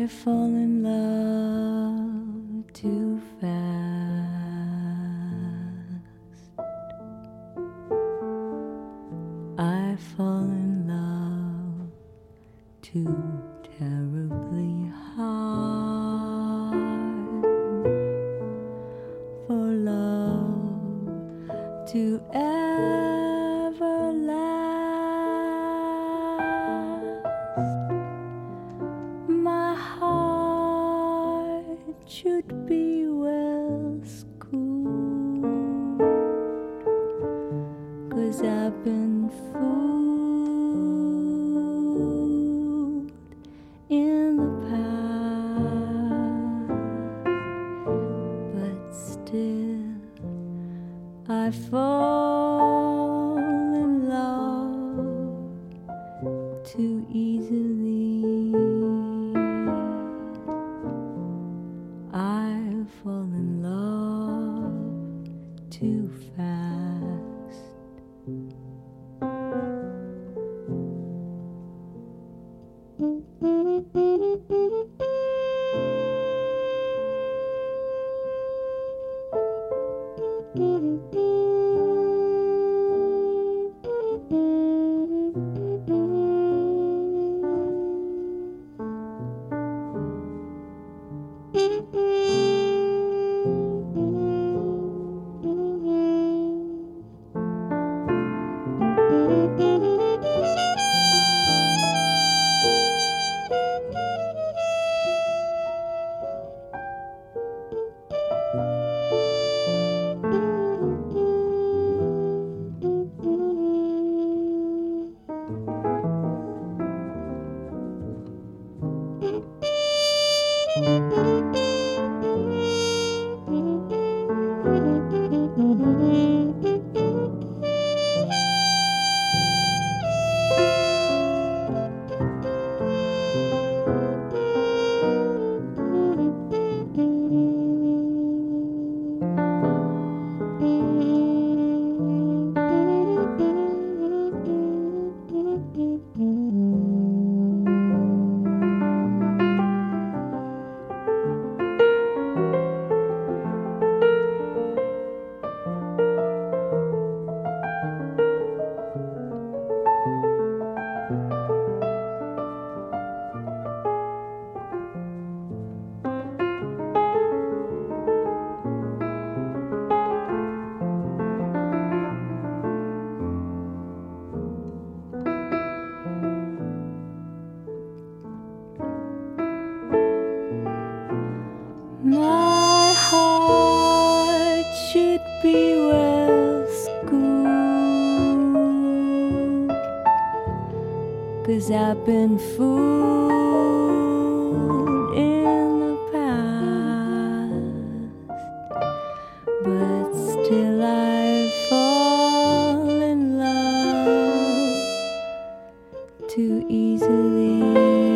I fall in love too fast. I fall in love too terribly hard for love to ever last. My heart should be well schooled, 'cause I've been fooled in the past, but still I fall in love too easily. I fall in love too fast. My heart should be well schooled, 'cause I've been fooled in the past, but still I fall in love too easily.